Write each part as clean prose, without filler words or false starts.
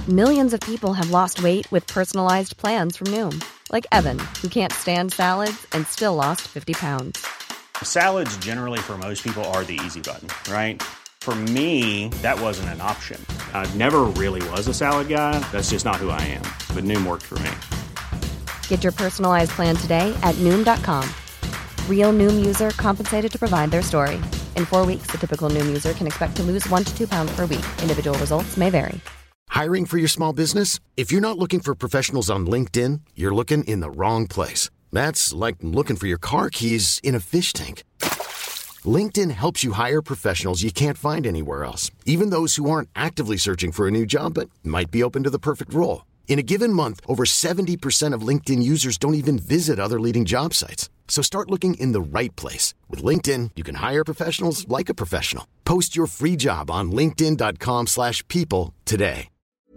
Millions of people have lost weight with personalized plans from Noom. Like Evan, who can't stand salads and still lost 50 pounds. Salads generally for most people are the easy button, right? For me, that wasn't an option. I never really was a salad guy. That's just not who I am. But Noom worked for me. Get your personalized plan today at Noom.com. Real Noom user compensated to provide their story. In 4 weeks, the typical Noom user can expect to lose 1 to 2 pounds per week. Individual results may vary. Hiring for your small business? If you're not looking for professionals on LinkedIn, you're looking in the wrong place. That's like looking for your car keys in a fish tank. LinkedIn helps you hire professionals you can't find anywhere else, even those who aren't actively searching for a new job but might be open to the perfect role. In a given month, over 70% of LinkedIn users don't even visit other leading job sites. So start looking in the right place. With LinkedIn, you can hire professionals like a professional. Post your free job on linkedin.com/people today.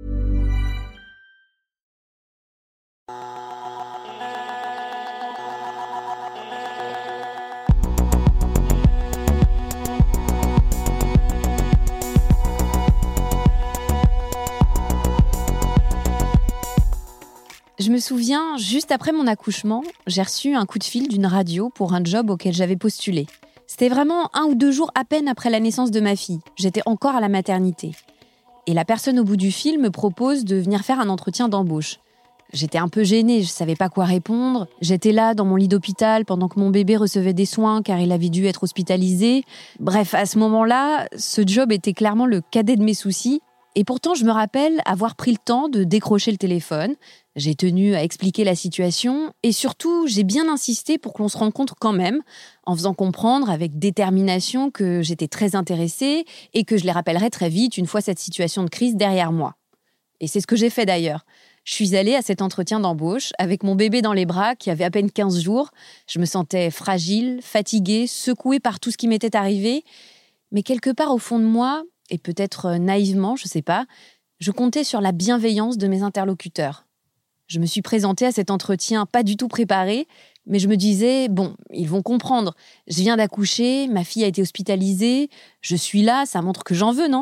Je me souviens, juste après mon accouchement, j'ai reçu un coup de fil d'une radio pour un job auquel j'avais postulé. C'était vraiment 1 ou 2 jours à peine après la naissance de ma fille. J'étais encore à la maternité. Et la personne au bout du fil me propose de venir faire un entretien d'embauche. J'étais un peu gênée, je savais pas quoi répondre. J'étais là dans mon lit d'hôpital pendant que mon bébé recevait des soins car il avait dû être hospitalisé. Bref, à ce moment-là, ce job était clairement le cadet de mes soucis. Et pourtant, je me rappelle avoir pris le temps de décrocher le téléphone. J'ai tenu à expliquer la situation et surtout, j'ai bien insisté pour que l'on se rencontre quand même, en faisant comprendre avec détermination que j'étais très intéressée et que je les rappellerais très vite une fois cette situation de crise derrière moi. Et c'est ce que j'ai fait d'ailleurs. Je suis allée à cet entretien d'embauche avec mon bébé dans les bras qui avait à peine 15 jours. Je me sentais fragile, fatiguée, secouée par tout ce qui m'était arrivé. Mais quelque part au fond de moi, et peut-être naïvement, je sais pas, je comptais sur la bienveillance de mes interlocuteurs. Je me suis présentée à cet entretien pas du tout préparée, mais je me disais, bon, ils vont comprendre. Je viens d'accoucher, ma fille a été hospitalisée, je suis là, ça montre que j'en veux, non ?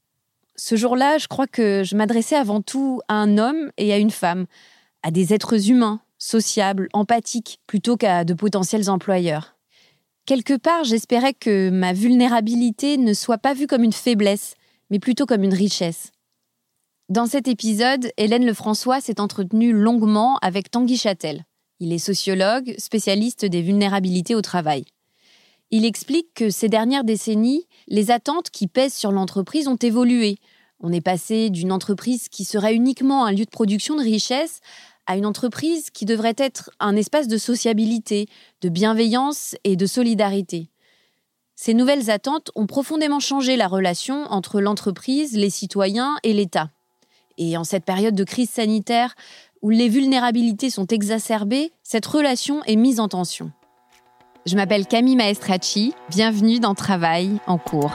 Ce jour-là, je crois que je m'adressais avant tout à un homme et à une femme, à des êtres humains, sociables, empathiques, plutôt qu'à de potentiels employeurs. Quelque part, j'espérais que ma vulnérabilité ne soit pas vue comme une faiblesse, mais plutôt comme une richesse. Dans cet épisode, Hélène Lefrançois s'est entretenue longuement avec Tanguy Châtel. Il est sociologue, spécialiste des vulnérabilités au travail. Il explique que ces dernières décennies, les attentes qui pèsent sur l'entreprise ont évolué. On est passé d'une entreprise qui serait uniquement un lieu de production de richesse à une entreprise qui devrait être un espace de sociabilité, de bienveillance et de solidarité. Ces nouvelles attentes ont profondément changé la relation entre l'entreprise, les citoyens et l'État. Et en cette période de crise sanitaire où les vulnérabilités sont exacerbées, cette relation est mise en tension. Je m'appelle Camille Maestracci, bienvenue dans Travail en cours.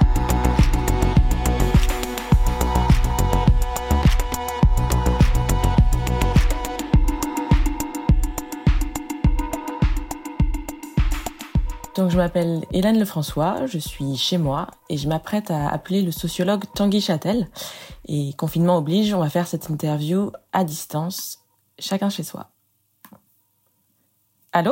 Donc je m'appelle Hélène Lefrançois, je suis chez moi et je m'apprête à appeler le sociologue Tanguy Châtel. Et confinement oblige, on va faire cette interview à distance, chacun chez soi. Allô ?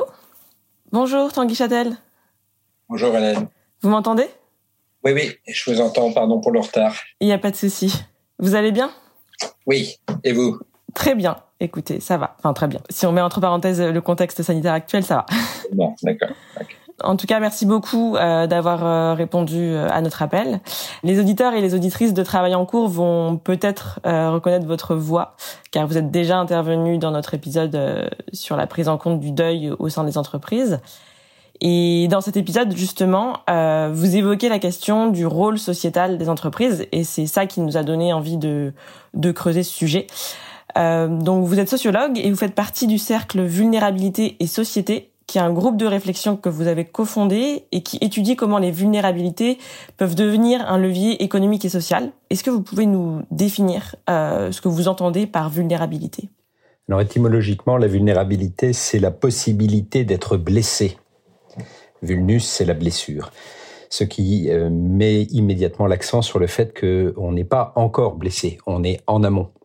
Bonjour Tanguy Châtel. Bonjour Hélène. Vous m'entendez ? Oui, je vous entends, pardon pour le retard. Il n'y a pas de souci. Vous allez bien ? Oui, et vous ? Très bien, écoutez, ça va. Enfin très bien. Si on met entre parenthèses le contexte sanitaire actuel, ça va. Bon, d'accord. En tout cas, merci beaucoup d'avoir répondu à notre appel. Les auditeurs et les auditrices de Travail en cours vont peut-être reconnaître votre voix, car vous êtes déjà intervenu dans notre épisode sur la prise en compte du deuil au sein des entreprises. Et dans cet épisode, justement, vous évoquez la question du rôle sociétal des entreprises, et c'est ça qui nous a donné envie de creuser ce sujet. Donc, vous êtes sociologue et vous faites partie du cercle Vulnérabilité et Société, qui est un groupe de réflexion que vous avez cofondé et qui étudie comment les vulnérabilités peuvent devenir un levier économique et social. Est-ce que vous pouvez nous définir ce que vous entendez par vulnérabilité ? Alors étymologiquement, la vulnérabilité, c'est la possibilité d'être blessé. Vulnus, c'est la blessure. Ce qui met immédiatement l'accent sur le fait qu'on n'est pas encore blessé, on est en amont.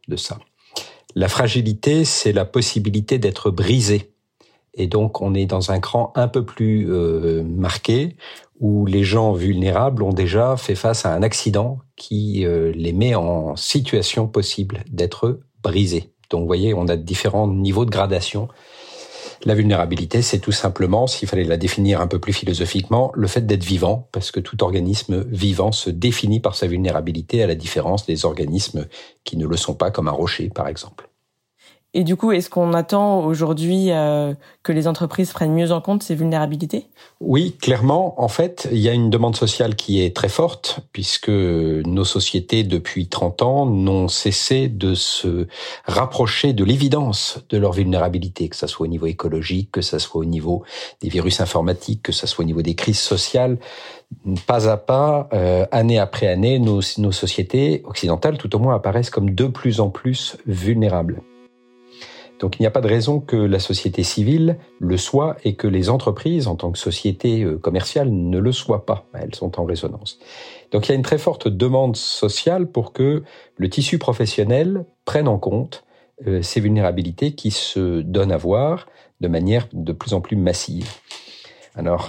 de ça. La fragilité, c'est la possibilité d'être brisé. Et donc, on est dans un cran un peu plus marqué, où les gens vulnérables ont déjà fait face à un accident qui les met en situation possible d'être brisés. Donc, vous voyez, on a différents niveaux de gradation. La vulnérabilité, c'est tout simplement, s'il fallait la définir un peu plus philosophiquement, le fait d'être vivant, parce que tout organisme vivant se définit par sa vulnérabilité, à la différence des organismes qui ne le sont pas, comme un rocher, par exemple. Et du coup, est-ce qu'on attend aujourd'hui que les entreprises prennent mieux en compte ces vulnérabilités ? Oui, clairement. En fait, il y a une demande sociale qui est très forte, puisque nos sociétés, depuis 30 ans, n'ont cessé de se rapprocher de l'évidence de leur vulnérabilité, que ça soit au niveau écologique, que ça soit au niveau des virus informatiques, que ça soit au niveau des crises sociales. Pas à pas, année après année, nos sociétés occidentales, tout au moins, apparaissent comme de plus en plus vulnérables. Donc il n'y a pas de raison que la société civile le soit et que les entreprises, en tant que société commerciale, ne le soient pas. Elles sont en résonance. Donc il y a une très forte demande sociale pour que le tissu professionnel prenne en compte ces vulnérabilités qui se donnent à voir de manière de plus en plus massive. Alors,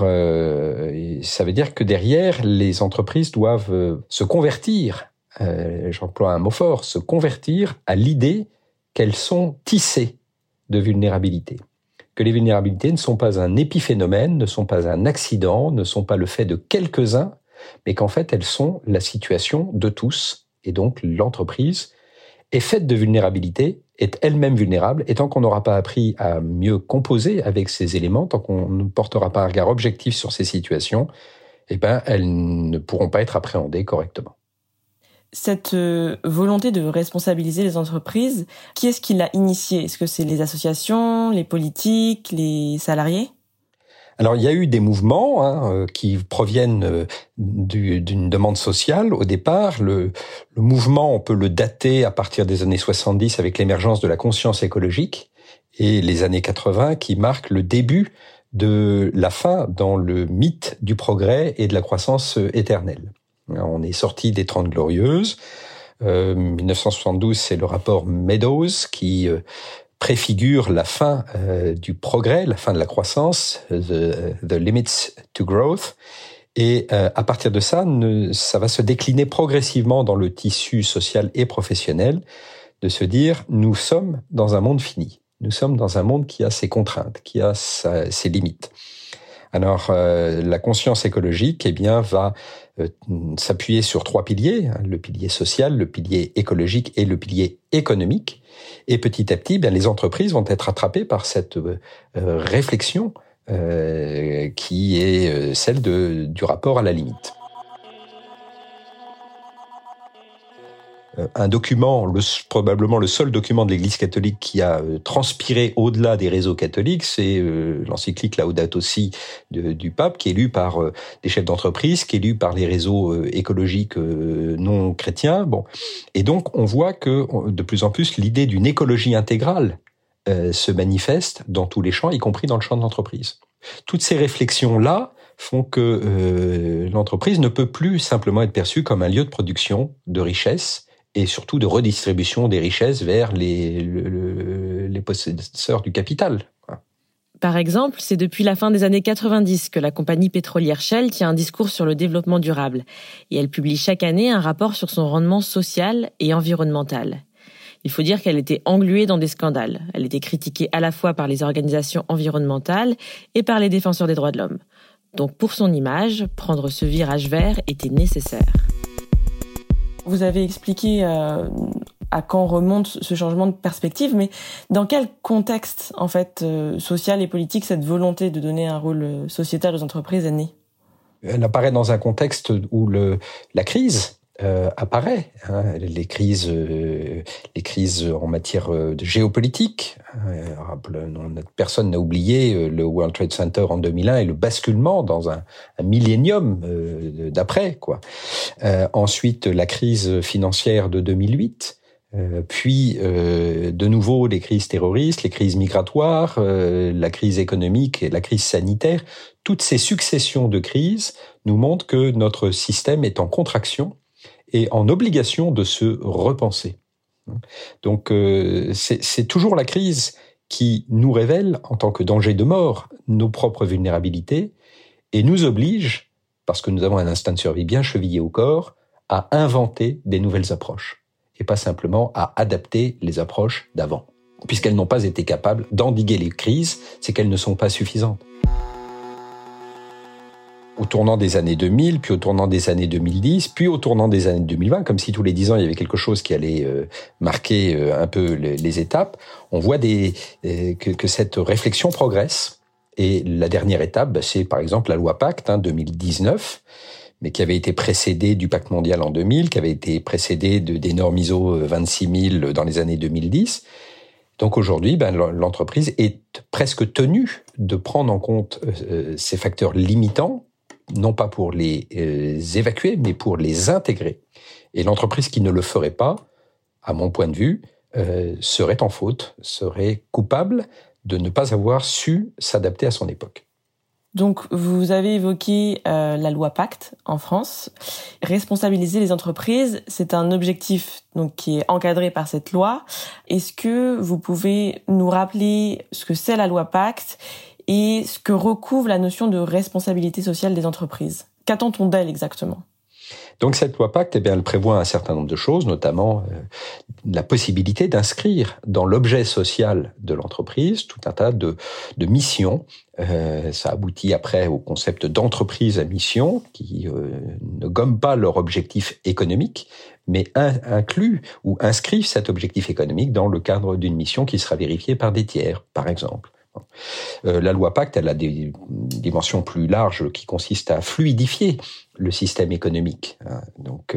ça veut dire que derrière, les entreprises doivent se convertir, j'emploie un mot fort, se convertir à l'idée qu'elles sont tissées de vulnérabilité. Que les vulnérabilités ne sont pas un épiphénomène, ne sont pas un accident, ne sont pas le fait de quelques-uns, mais qu'en fait, elles sont la situation de tous. Et donc, l'entreprise est faite de vulnérabilité, est elle-même vulnérable, et tant qu'on n'aura pas appris à mieux composer avec ces éléments, tant qu'on ne portera pas un regard objectif sur ces situations, elles ne pourront pas être appréhendées correctement. Cette volonté de responsabiliser les entreprises, qui est-ce qui l'a initiée ? Est-ce que c'est les associations, les politiques, les salariés ? Alors, il y a eu des mouvements qui proviennent d'une demande sociale. Au départ, le mouvement, on peut le dater à partir des années 70 avec l'émergence de la conscience écologique et les années 80 qui marquent le début de la fin dans le mythe du progrès et de la croissance éternelle. On est sorti des 30 Glorieuses. 1972, c'est le rapport Meadows qui préfigure la fin du progrès, la fin de la croissance, the limits to growth. Et à partir de ça, ça va se décliner progressivement dans le tissu social et professionnel, de se dire, nous sommes dans un monde fini. Nous sommes dans un monde qui a ses contraintes, qui a ses limites. Alors, la conscience écologique, va s'appuyer sur 3 piliers, le pilier social, le pilier écologique et le pilier économique. Et petit à petit, les entreprises vont être attrapées par cette réflexion qui est celle du rapport à la limite. Un document, probablement le seul document de l'Église catholique qui a transpiré au-delà des réseaux catholiques, c'est l'encyclique Laudato Si du pape, qui est lu par des chefs d'entreprise, qui est lu par les réseaux écologiques non chrétiens. Bon, et donc on voit que de plus en plus l'idée d'une écologie intégrale se manifeste dans tous les champs, y compris dans le champ de l'entreprise. Toutes ces réflexions-là font que l'entreprise ne peut plus simplement être perçue comme un lieu de production de richesses et surtout de redistribution des richesses vers les possesseurs du capital. Par exemple, c'est depuis la fin des années 90 que la compagnie pétrolière Shell tient un discours sur le développement durable. Et elle publie chaque année un rapport sur son rendement social et environnemental. Il faut dire qu'elle était engluée dans des scandales. Elle était critiquée à la fois par les organisations environnementales et par les défenseurs des droits de l'homme. Donc pour son image, prendre ce virage vert était nécessaire. Vous avez expliqué à quand remonte ce changement de perspective, mais dans quel contexte, en fait, social et politique, cette volonté de donner un rôle sociétal aux entreprises est née ? Elle apparaît dans un contexte où la crise apparaît. Les crises en matière de géopolitique. Personne n'a oublié le World Trade Center en 2001 et le basculement dans un millénium d'après, quoi. Ensuite, la crise financière de 2008. Puis, de nouveau, les crises terroristes, les crises migratoires, la crise économique et la crise sanitaire. Toutes ces successions de crises nous montrent que notre système est en contraction et en obligation de se repenser. Donc c'est toujours la crise qui nous révèle, en tant que danger de mort, nos propres vulnérabilités et nous oblige, parce que nous avons un instinct de survie bien chevillé au corps, à inventer des nouvelles approches et pas simplement à adapter les approches d'avant. Puisqu'elles n'ont pas été capables d'endiguer les crises, c'est qu'elles ne sont pas suffisantes. Au tournant des années 2000, puis au tournant des années 2010, puis au tournant des années 2020, comme si tous les 10 ans il y avait quelque chose qui allait marquer un peu les étapes, on voit que cette réflexion progresse. Et la dernière étape, c'est par exemple la loi Pacte 2019, mais qui avait été précédée du Pacte mondial en 2000, qui avait été précédée des normes ISO 26000 dans les années 2010. Donc aujourd'hui, l'entreprise est presque tenue de prendre en compte ces facteurs limitants, non pas pour les évacuer, mais pour les intégrer. Et l'entreprise qui ne le ferait pas, à mon point de vue, serait en faute, serait coupable de ne pas avoir su s'adapter à son époque. Donc, vous avez évoqué la loi Pacte en France. Responsabiliser les entreprises, c'est un objectif donc qui est encadré par cette loi. Est-ce que vous pouvez nous rappeler ce que c'est la loi Pacte et ce que recouvre la notion de responsabilité sociale des entreprises? Qu'attend-on d'elle exactement? Donc cette loi Pacte, elle prévoit un certain nombre de choses, notamment la possibilité d'inscrire dans l'objet social de l'entreprise tout un tas de missions. Ça aboutit après au concept d'entreprise à mission, qui ne gomme pas leur objectif économique, mais inclut ou inscrivent cet objectif économique dans le cadre d'une mission qui sera vérifiée par des tiers, par exemple. La loi Pacte, elle a des dimensions plus larges qui consistent à fluidifier le système économique. Donc,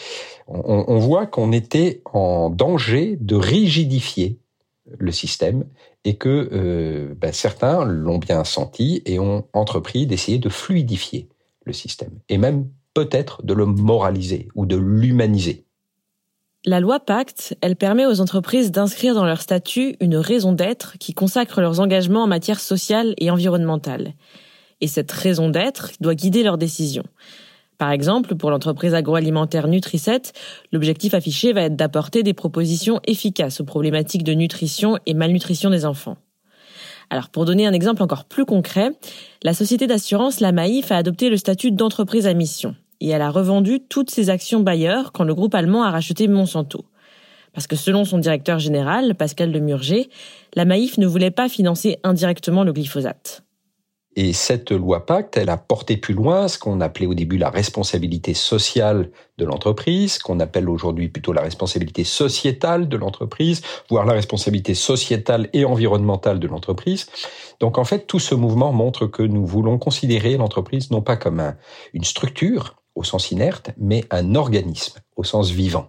on voit qu'on était en danger de rigidifier le système et que certains l'ont bien senti et ont entrepris d'essayer de fluidifier le système et même peut-être de le moraliser ou de l'humaniser. La loi Pacte, elle permet aux entreprises d'inscrire dans leur statut une raison d'être qui consacre leurs engagements en matière sociale et environnementale. Et cette raison d'être doit guider leurs décisions. Par exemple, pour l'entreprise agroalimentaire Nutri7, l'objectif affiché va être d'apporter des propositions efficaces aux problématiques de nutrition et malnutrition des enfants. Alors, pour donner un exemple encore plus concret, la société d'assurance La Maïf a adopté le statut d'entreprise à mission. Et elle a revendu toutes ses actions Bayer quand le groupe allemand a racheté Monsanto. Parce que selon son directeur général, Pascal Lemurger, la Maïf ne voulait pas financer indirectement le glyphosate. Et cette loi Pacte, elle a porté plus loin ce qu'on appelait au début la responsabilité sociale de l'entreprise, qu'on appelle aujourd'hui plutôt la responsabilité sociétale de l'entreprise, voire la responsabilité sociétale et environnementale de l'entreprise. Donc en fait, tout ce mouvement montre que nous voulons considérer l'entreprise non pas comme une structure, au sens inerte, mais un organisme, au sens vivant.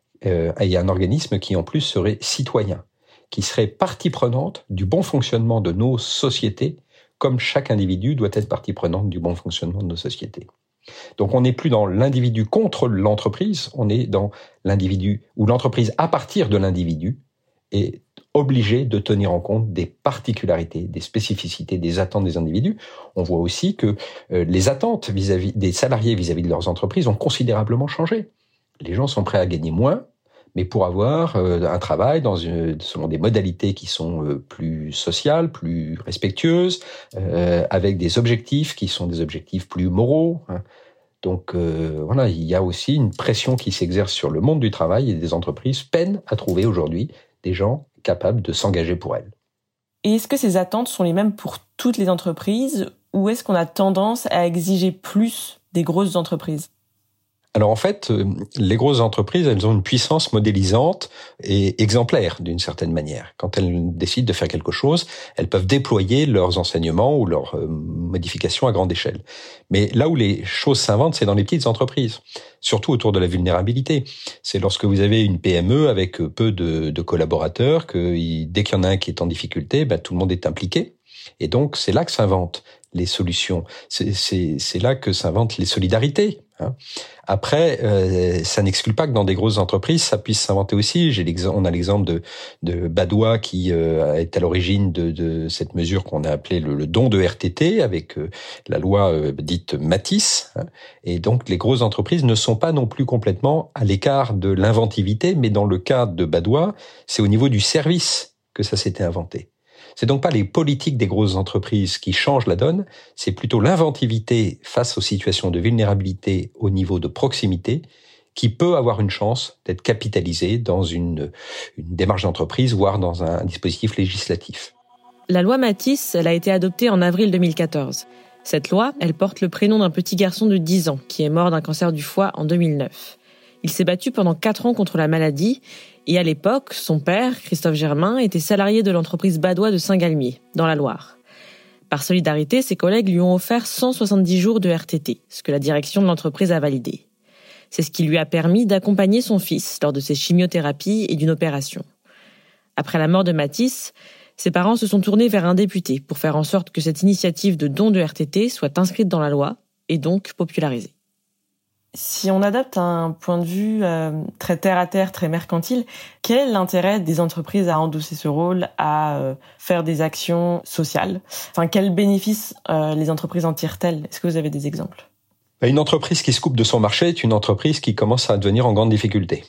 Et un organisme qui, en plus, serait citoyen, qui serait partie prenante du bon fonctionnement de nos sociétés, comme chaque individu doit être partie prenante du bon fonctionnement de nos sociétés. Donc on n'est plus dans l'individu contre l'entreprise, on est dans l'individu, ou l'entreprise à partir de l'individu, est obligée de tenir en compte des particularités, des spécificités, des attentes des individus. On voit aussi que les attentes vis-à-vis des salariés vis-à-vis de leurs entreprises ont considérablement changé. Les gens sont prêts à gagner moins, mais pour avoir un travail selon des modalités qui sont plus sociales, plus respectueuses, avec des objectifs qui sont des objectifs plus moraux. Donc voilà, il y a aussi une pression qui s'exerce sur le monde du travail et des entreprises peinent à trouver aujourd'hui des gens capables de s'engager pour elles. Et est-ce que ces attentes sont les mêmes pour toutes les entreprises ou est-ce qu'on a tendance à exiger plus des grosses entreprises ? Alors en fait, les grosses entreprises, elles ont une puissance modélisante et exemplaire d'une certaine manière. Quand elles décident de faire quelque chose, elles peuvent déployer leurs enseignements ou leurs modifications à grande échelle. Mais là où les choses s'inventent, c'est dans les petites entreprises, surtout autour de la vulnérabilité. C'est lorsque vous avez une PME avec peu de collaborateurs que dès qu'il y en a un qui est en difficulté, tout le monde est impliqué. Et donc, c'est là que s'inventent les solutions. C'est là que s'inventent les solidarités. Après, ça n'exclut pas que dans des grosses entreprises, ça puisse s'inventer aussi. On a l'exemple de Badois qui est à l'origine de cette mesure qu'on a appelée le don de RTT avec la loi dite Matisse. Et donc, les grosses entreprises ne sont pas non plus complètement à l'écart de l'inventivité, mais dans le cas de Badois, c'est au niveau du service que ça s'était inventé. C'est donc pas les politiques des grosses entreprises qui changent la donne, c'est plutôt l'inventivité face aux situations de vulnérabilité au niveau de proximité qui peut avoir une chance d'être capitalisée dans une démarche d'entreprise, voire dans un dispositif législatif. La loi Matisse, elle a été adoptée en avril 2014. Cette loi, elle porte le prénom d'un petit garçon de 10 ans qui est mort d'un cancer du foie en 2009. Il s'est battu pendant 4 ans contre la maladie et à l'époque, son père, Christophe Germain, était salarié de l'entreprise Badois de Saint-Galmier, dans la Loire. Par solidarité, ses collègues lui ont offert 170 jours de RTT, ce que la direction de l'entreprise a validé. C'est ce qui lui a permis d'accompagner son fils lors de ses chimiothérapies et d'une opération. Après la mort de Matisse, ses parents se sont tournés vers un député pour faire en sorte que cette initiative de don de RTT soit inscrite dans la loi et donc popularisée. Si on adopte un point de vue très terre-à-terre, très mercantile, quel est l'intérêt des entreprises à endosser ce rôle, à faire des actions sociales ? Enfin, quels bénéfices les entreprises en tirent-elles ? Est-ce que vous avez des exemples ? Une entreprise qui se coupe de son marché est une entreprise qui commence à devenir en grande difficulté.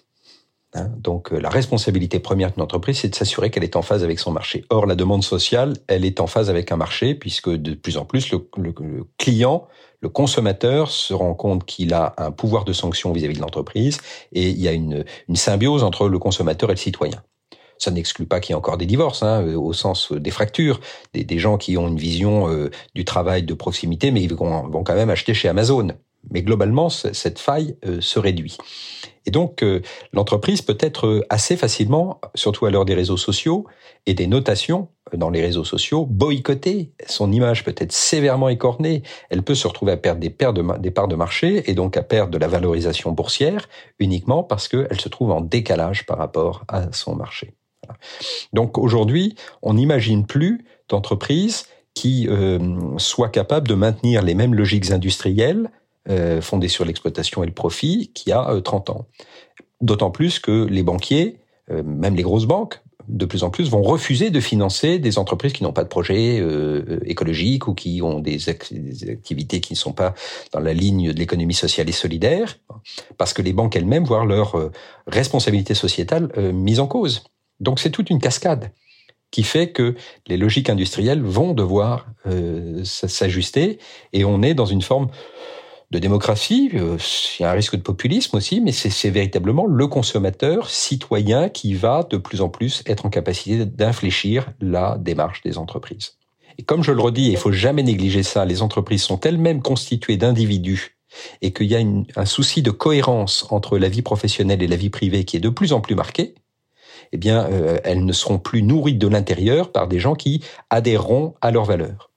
Donc la responsabilité première d'une entreprise, c'est de s'assurer qu'elle est en phase avec son marché. Or, la demande sociale, elle est en phase avec un marché, puisque de plus en plus, le client, le consommateur se rend compte qu'il a un pouvoir de sanction vis-à-vis de l'entreprise, et il y a une symbiose entre le consommateur et le citoyen. Ça n'exclut pas qu'il y ait encore des divorces, au sens des fractures, des gens qui ont une vision du travail de proximité, mais ils vont quand même acheter chez Amazon. Mais globalement, cette faille se réduit. Et donc, l'entreprise peut être assez facilement, surtout à l'heure des réseaux sociaux et des notations dans les réseaux sociaux, boycottée. Son image peut être sévèrement écornée. Elle peut se retrouver à perdre des parts de marché et donc à perdre de la valorisation boursière uniquement parce qu'elle se trouve en décalage par rapport à son marché. Voilà. Donc aujourd'hui, on n'imagine plus d'entreprise qui soit capable de maintenir les mêmes logiques industrielles fondée sur l'exploitation et le profit, qui a 30 ans. D'autant plus que les banquiers, même les grosses banques, de plus en plus vont refuser de financer des entreprises qui n'ont pas de projet écologique ou qui ont des activités qui ne sont pas dans la ligne de l'économie sociale et solidaire, parce que les banques elles-mêmes voient leur responsabilité sociétale mise en cause. Donc c'est toute une cascade qui fait que les logiques industrielles vont devoir s'ajuster, et on est dans une forme de démocratie. Il y a un risque de populisme aussi, mais c'est véritablement le consommateur citoyen qui va de plus en plus être en capacité d'infléchir la démarche des entreprises. Et comme je le redis, il faut jamais négliger ça, les entreprises sont elles-mêmes constituées d'individus et qu'il y a un souci de cohérence entre la vie professionnelle et la vie privée qui est de plus en plus marqué. Eh bien, elles ne seront plus nourries de l'intérieur par des gens qui adhéreront à leurs valeurs.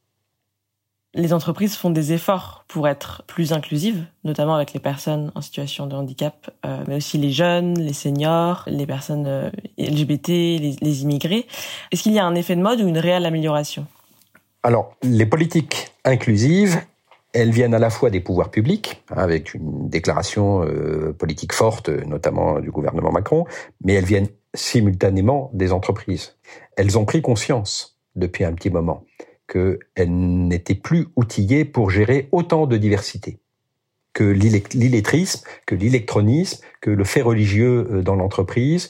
Les entreprises font des efforts pour être plus inclusives, notamment avec les personnes en situation de handicap, mais aussi les jeunes, les seniors, les personnes LGBT, les immigrés. Est-ce qu'il y a un effet de mode ou une réelle amélioration ? Alors, les politiques inclusives, elles viennent à la fois des pouvoirs publics, avec une déclaration politique forte, notamment du gouvernement Macron, mais elles viennent simultanément des entreprises. Elles ont pris conscience depuis un petit moment qu'elles n'étaient plus outillées pour gérer autant de diversité, que l'illettrisme, que l'électronisme, que le fait religieux dans l'entreprise,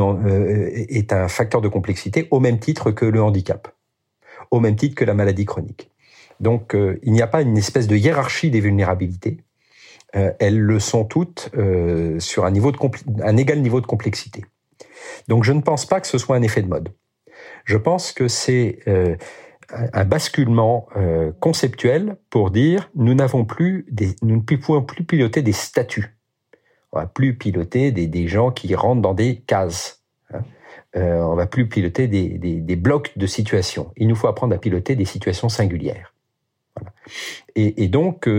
est un facteur de complexité au même titre que le handicap, au même titre que la maladie chronique. Donc il n'y a pas une espèce de hiérarchie des vulnérabilités, elles le sont toutes sur un égal niveau de complexité. Donc je ne pense pas que ce soit un effet de mode. Je pense que c'est un basculement conceptuel pour dire nous ne pouvons plus piloter des statuts. On va plus piloter des gens qui rentrent dans des cases. On va plus piloter des blocs de situations. Il nous faut apprendre à piloter des situations singulières. Voilà. Et donc,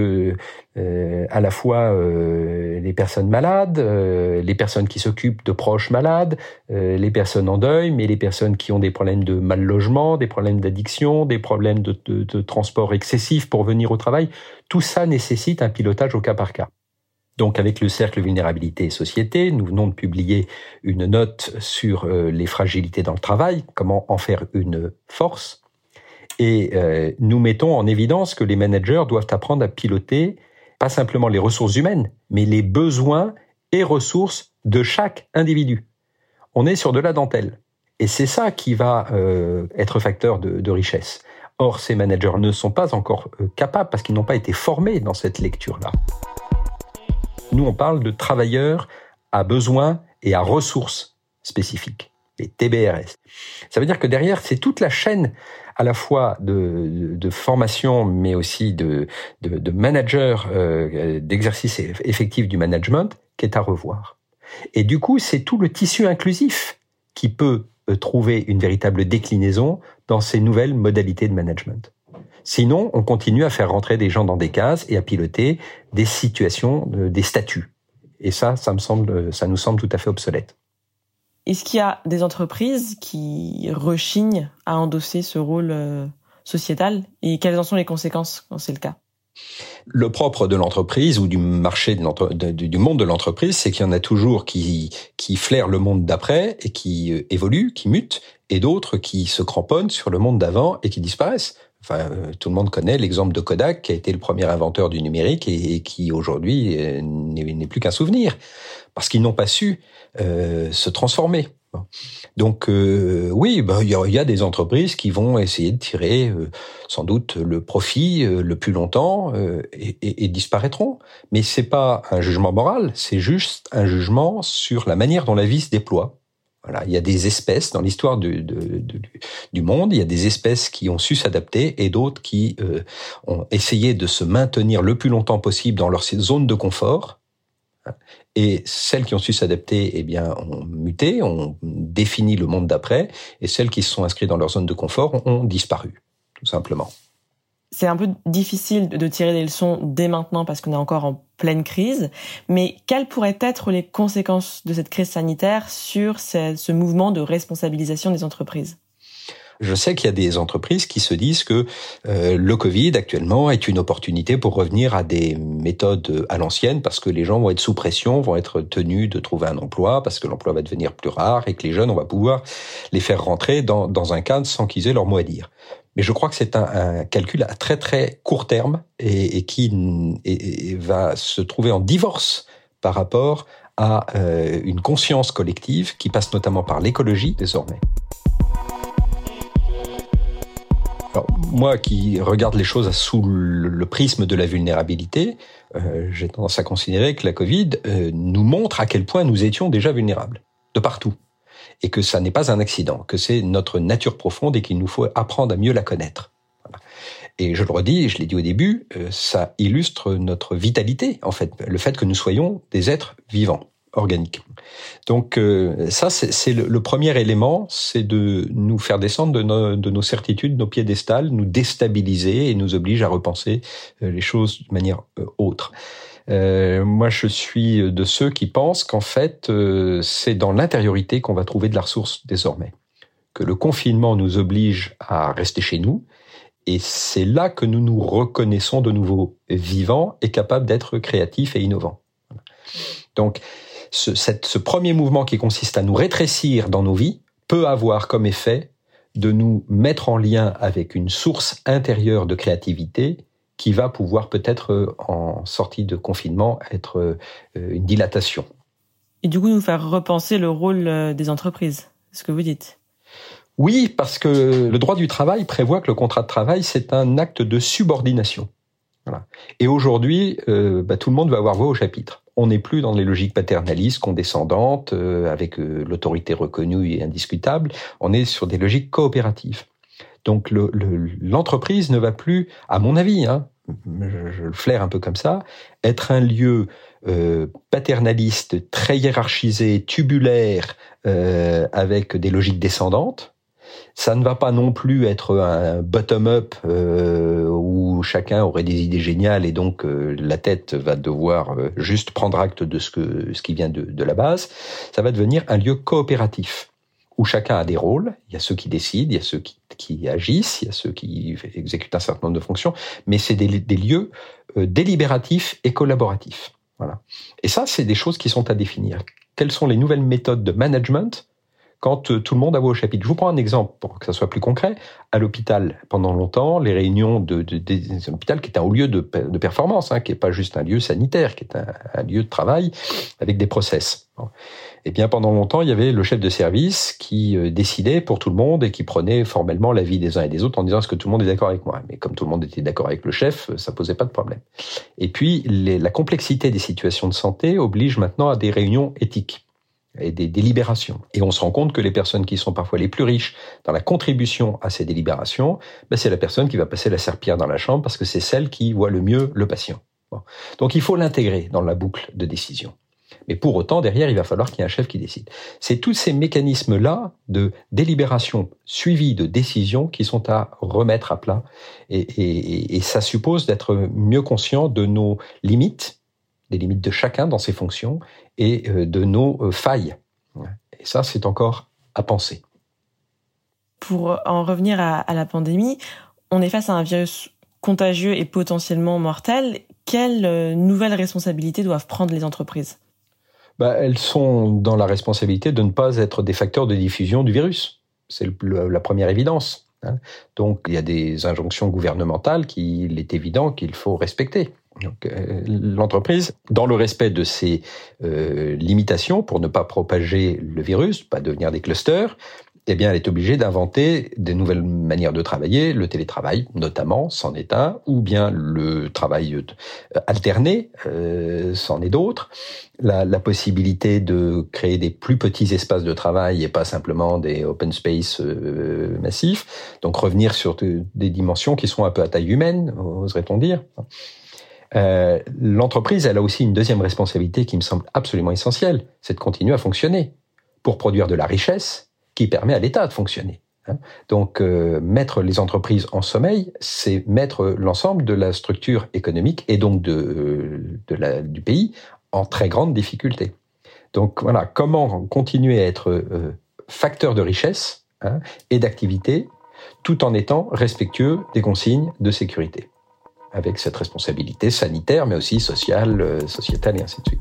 à la fois les personnes malades, les personnes qui s'occupent de proches malades, les personnes en deuil, mais les personnes qui ont des problèmes de mal logement, des problèmes d'addiction, des problèmes de transport excessif pour venir au travail, tout ça nécessite un pilotage au cas par cas. Donc, avec le Cercle Vulnérabilité et Société, nous venons de publier une note sur les fragilités dans le travail, comment en faire une force. Et nous mettons en évidence que les managers doivent apprendre à piloter pas simplement les ressources humaines, mais les besoins et ressources de chaque individu. On est sur de la dentelle. Et c'est ça qui va être facteur de richesse. Or, ces managers ne sont pas encore capables parce qu'ils n'ont pas été formés dans cette lecture-là. Nous, on parle de travailleurs à besoins et à ressources spécifiques, les TBRS. Ça veut dire que derrière, c'est toute la chaîne à la fois de formation, mais aussi de manager, d'exercice effectif du management, qui est à revoir. Et du coup, c'est tout le tissu inclusif qui peut trouver une véritable déclinaison dans ces nouvelles modalités de management. Sinon, on continue à faire rentrer des gens dans des cases et à piloter des situations, des statuts. Et ça nous semble tout à fait obsolète. Est-ce qu'il y a des entreprises qui rechignent à endosser ce rôle sociétal et quelles en sont les conséquences quand c'est le cas ? Le propre de l'entreprise ou du marché du monde de l'entreprise, c'est qu'il y en a toujours qui flairent le monde d'après et qui évoluent, qui mutent, et d'autres qui se cramponnent sur le monde d'avant et qui disparaissent. Enfin, tout le monde connaît l'exemple de Kodak, qui a été le premier inventeur du numérique et qui aujourd'hui n'est plus qu'un souvenir, parce qu'ils n'ont pas su se transformer. Donc oui, il y a des entreprises qui vont essayer de tirer sans doute le profit le plus longtemps et disparaîtront. Mais c'est pas un jugement moral, c'est juste un jugement sur la manière dont la vie se déploie. Voilà, il y a des espèces dans l'histoire du monde, il y a des espèces qui ont su s'adapter et d'autres qui ont essayé de se maintenir le plus longtemps possible dans leur zone de confort. Et celles qui ont su s'adapter, ont muté, ont défini le monde d'après, et celles qui se sont inscrites dans leur zone de confort ont disparu, tout simplement. C'est un peu difficile de tirer des leçons dès maintenant parce qu'on est encore en pleine crise, mais quelles pourraient être les conséquences de cette crise sanitaire sur ce mouvement de responsabilisation des entreprises ? Je sais qu'il y a des entreprises qui se disent que le Covid actuellement est une opportunité pour revenir à des méthodes à l'ancienne parce que les gens vont être sous pression, vont être tenus de trouver un emploi parce que l'emploi va devenir plus rare et que les jeunes, on va pouvoir les faire rentrer dans un cadre sans qu'ils aient leur mot à dire. Mais je crois que c'est un calcul à très très court terme et qui va se trouver en divorce par rapport à une conscience collective qui passe notamment par l'écologie désormais. Alors, moi qui regarde les choses sous le prisme de la vulnérabilité, j'ai tendance à considérer que la Covid nous montre à quel point nous étions déjà vulnérables, de partout. Et que ça n'est pas un accident, que c'est notre nature profonde et qu'il nous faut apprendre à mieux la connaître. Voilà. Et je le redis, je l'ai dit au début, ça illustre notre vitalité, en fait, le fait que nous soyons des êtres vivants, organiques. Donc ça, c'est le premier élément, c'est de nous faire descendre de nos certitudes, nos piédestals, nous déstabiliser et nous oblige à repenser les choses de manière autre. Moi, je suis de ceux qui pensent qu'en fait, c'est dans l'intériorité qu'on va trouver de la ressource désormais. Que le confinement nous oblige à rester chez nous, et c'est là que nous nous reconnaissons de nouveau vivants et capables d'être créatifs et innovants. Donc, ce premier mouvement qui consiste à nous rétrécir dans nos vies peut avoir comme effet de nous mettre en lien avec une source intérieure de créativité qui va pouvoir peut-être, en sortie de confinement, être une dilatation. Et du coup, nous faire repenser le rôle des entreprises, c'est ce que vous dites. Oui, parce que le droit du travail prévoit que le contrat de travail, c'est un acte de subordination. Voilà. Et aujourd'hui, tout le monde va avoir voix au chapitre. On n'est plus dans les logiques paternalistes, condescendantes, avec l'autorité reconnue et indiscutable. On est sur des logiques coopératives. Donc l'entreprise ne va plus, à mon avis, je le flaire un peu comme ça, être un lieu paternaliste, très hiérarchisé, tubulaire, avec des logiques descendantes, Ça ne va pas non plus être un bottom-up où chacun aurait des idées géniales et donc la tête va devoir juste prendre acte de ce qui vient de la base. Ça va devenir un lieu coopératif où chacun a des rôles. Il y a ceux qui décident, il y a ceux qui agissent, il y a ceux qui exécutent un certain nombre de fonctions, mais c'est des lieux délibératifs et collaboratifs. Voilà. Et ça, c'est des choses qui sont à définir. Quelles sont les nouvelles méthodes de management quand tout le monde a voix au chapitre? Je vous prends un exemple pour que ça soit plus concret. À l'hôpital, pendant longtemps, les réunions des hôpitaux qui est un haut lieu de performance, qui n'est pas juste un lieu sanitaire, qui est un lieu de travail avec des process. Et bien, pendant longtemps, il y avait le chef de service qui décidait pour tout le monde et qui prenait formellement l'avis des uns et des autres en disant est-ce que tout le monde est d'accord avec moi? Mais comme tout le monde était d'accord avec le chef, ça posait pas de problème. Et puis, la complexité des situations de santé oblige maintenant à des réunions éthiques et des délibérations. Et on se rend compte que les personnes qui sont parfois les plus riches dans la contribution à ces délibérations, c'est la personne qui va passer la serpillière dans la chambre parce que c'est celle qui voit le mieux le patient. Bon. Donc il faut l'intégrer dans la boucle de décision. Mais pour autant, derrière, il va falloir qu'il y ait un chef qui décide. C'est tous ces mécanismes-là de délibération suivis de décision qui sont à remettre à plat. Et ça suppose d'être mieux conscient de nos limites, des limites de chacun dans ses fonctions et de nos failles. Et ça, c'est encore à penser. Pour en revenir à la pandémie, on est face à un virus contagieux et potentiellement mortel. Quelles nouvelles responsabilités doivent prendre les entreprises ? Elles sont dans la responsabilité de ne pas être des facteurs de diffusion du virus. C'est la première évidence. Donc, il y a des injonctions gouvernementales qu'il est évident qu'il faut respecter. Donc, l'entreprise, dans le respect de ses limitations pour ne pas propager le virus, pas devenir des clusters, eh bien, elle est obligée d'inventer des nouvelles manières de travailler, le télétravail notamment, c'en est un, ou bien le travail alterné, c'en est d'autres. La possibilité de créer des plus petits espaces de travail et pas simplement des open space massifs. Donc, revenir sur des dimensions qui sont un peu à taille humaine, oserait-on dire. L'entreprise, elle a aussi une deuxième responsabilité qui me semble absolument essentielle, c'est de continuer à fonctionner pour produire de la richesse qui permet à l'État de fonctionner. Donc, mettre les entreprises en sommeil, c'est mettre l'ensemble de la structure économique et donc du pays en très grande difficulté. Donc voilà, comment continuer à être facteur de richesse et d'activité tout en étant respectueux des consignes de sécurité, avec cette responsabilité sanitaire, mais aussi sociale, sociétale et ainsi de suite.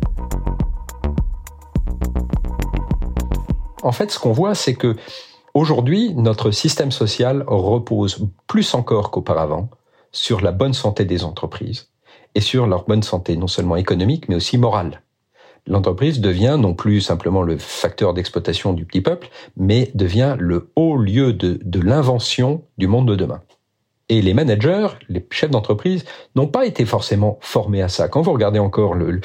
En fait, ce qu'on voit, c'est que aujourd'hui, notre système social repose plus encore qu'auparavant sur la bonne santé des entreprises et sur leur bonne santé, non seulement économique, mais aussi morale. L'entreprise devient non plus simplement le facteur d'exploitation du petit peuple, mais devient le haut lieu de l'invention du monde de demain. Et les managers, les chefs d'entreprise, n'ont pas été forcément formés à ça. Quand vous regardez encore le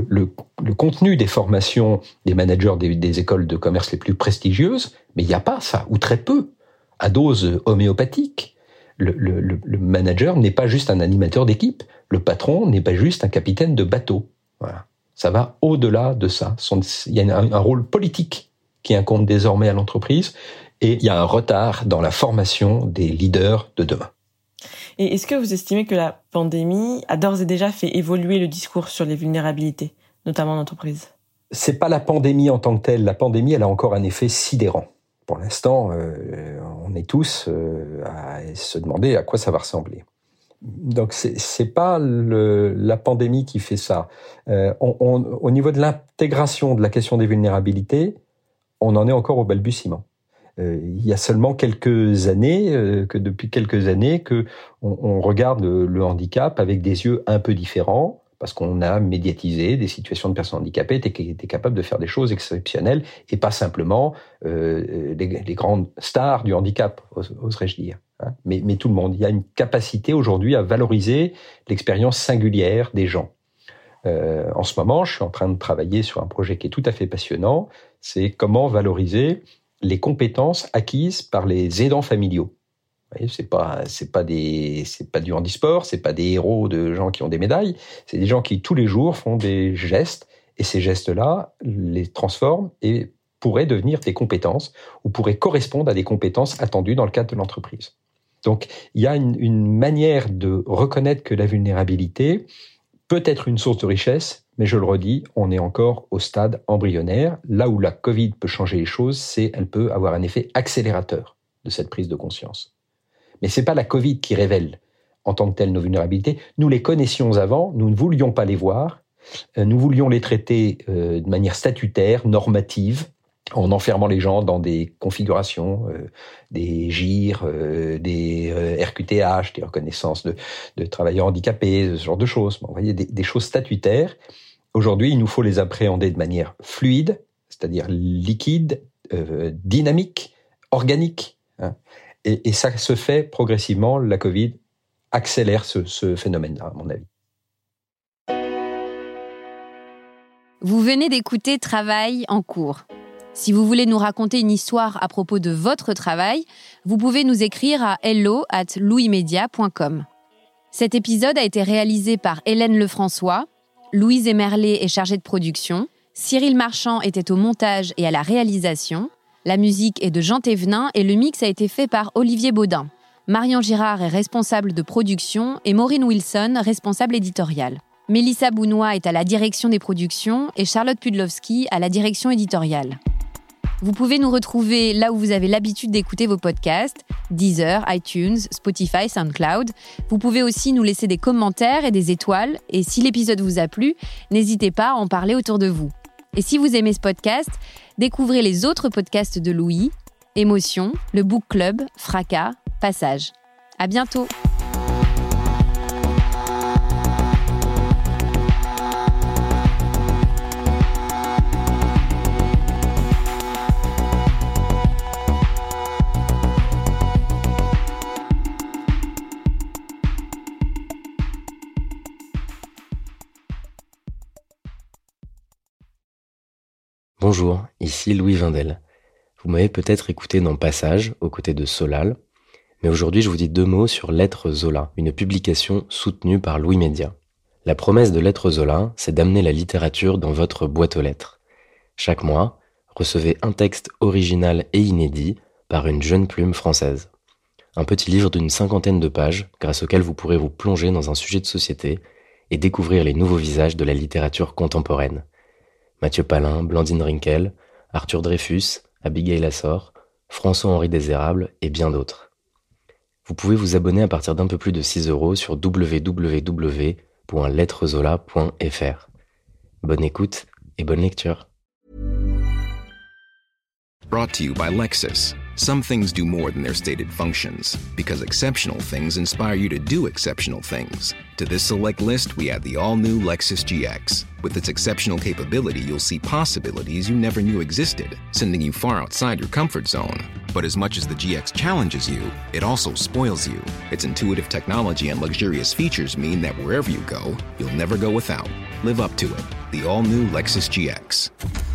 contenu des formations des managers des écoles de commerce les plus prestigieuses, mais il n'y a pas ça, ou très peu, à dose homéopathique. Le manager n'est pas juste un animateur d'équipe, le patron n'est pas juste un capitaine de bateau. Voilà. Ça va au-delà de ça. Il y a un rôle politique qui incombe désormais à l'entreprise, et il y a un retard dans la formation des leaders de demain. Et est-ce que vous estimez que la pandémie a d'ores et déjà fait évoluer le discours sur les vulnérabilités, notamment en entreprise ? C'est pas la pandémie en tant que telle. La pandémie, elle a encore un effet sidérant. Pour l'instant, on est tous à se demander à quoi ça va ressembler. Donc, c'est pas la pandémie qui fait ça. Au niveau de l'intégration de la question des vulnérabilités, on en est encore au balbutiement. Il y a seulement quelques années, depuis quelques années, que on regarde le handicap avec des yeux un peu différents, parce qu'on a médiatisé des situations de personnes handicapées qui étaient capables de faire des choses exceptionnelles, et pas simplement les grandes stars du handicap, oserais-je dire. Mais tout le monde. Il y a une capacité aujourd'hui à valoriser l'expérience singulière des gens. En ce moment, je suis en train de travailler sur un projet qui est tout à fait passionnant, c'est comment valoriser les compétences acquises par les aidants familiaux. Vous voyez, c'est pas du handisport, c'est pas des héros de gens qui ont des médailles, c'est des gens qui tous les jours font des gestes, et ces gestes-là les transforment et pourraient devenir des compétences ou pourraient correspondre à des compétences attendues dans le cadre de l'entreprise. Donc, il y a une manière de reconnaître que la vulnérabilité peut être une source de richesse, mais je le redis, on est encore au stade embryonnaire. Là où la Covid peut changer les choses, elle peut avoir un effet accélérateur de cette prise de conscience. Mais c'est pas la Covid qui révèle en tant que telle nos vulnérabilités. Nous les connaissions avant, nous ne voulions pas les voir, nous voulions les traiter de manière statutaire, normative, en enfermant les gens dans des configurations, des GIR, des RQTH, des reconnaissances de travailleurs handicapés, ce genre de choses. Vous voyez, des choses statutaires. Aujourd'hui, il nous faut les appréhender de manière fluide, c'est-à-dire liquide, dynamique, organique. Hein. Et ça se fait progressivement. La Covid accélère ce phénomène-là, à mon avis. Vous venez d'écouter Travail en cours. Si vous voulez nous raconter une histoire à propos de votre travail, vous pouvez nous écrire à hello@louismedia.com. Cet épisode a été réalisé par Hélène Lefrançois, Louise Emerlé est chargée de production, Cyril Marchand était au montage et à la réalisation, la musique est de Jean Thévenin et le mix a été fait par Olivier Baudin. Marion Girard est responsable de production et Maureen Wilson, responsable éditoriale. Mélissa Bounois est à la direction des productions et Charlotte Pudlowski à la direction éditoriale. Vous pouvez nous retrouver là où vous avez l'habitude d'écouter vos podcasts, Deezer, iTunes, Spotify, SoundCloud. Vous pouvez aussi nous laisser des commentaires et des étoiles. Et si l'épisode vous a plu, n'hésitez pas à en parler autour de vous. Et si vous aimez ce podcast, découvrez les autres podcasts de Louis, Émotion, le Book Club, Fracas, Passage. À bientôt. Bonjour, ici Louis Vindel. Vous m'avez peut-être écouté dans Passage, aux côtés de Solal, mais aujourd'hui je vous dis 2 mots sur Lettres Zola, une publication soutenue par Louis Média. La promesse de Lettres Zola, c'est d'amener la littérature dans votre boîte aux lettres. Chaque mois, recevez un texte original et inédit par une jeune plume française. Un petit livre d'une 50aine de pages, grâce auquel vous pourrez vous plonger dans un sujet de société et découvrir les nouveaux visages de la littérature contemporaine. Mathieu Palin, Blandine Rinkel, Arthur Dreyfus, Abigail Assor, François-Henri Désérable et bien d'autres. Vous pouvez vous abonner à partir d'un peu plus de 6 € sur www.lettrezola.fr. Bonne écoute et bonne lecture. Brought to you by Lexus. Some things do more than their stated functions, because exceptional things inspire you to do exceptional things. To this select list, we add the all-new Lexus GX. With its exceptional capability, you'll see possibilities you never knew existed, sending you far outside your comfort zone. But as much as the GX challenges you, it also spoils you. Its intuitive technology and luxurious features mean that wherever you go, you'll never go without. Live up to it. The all-new Lexus GX.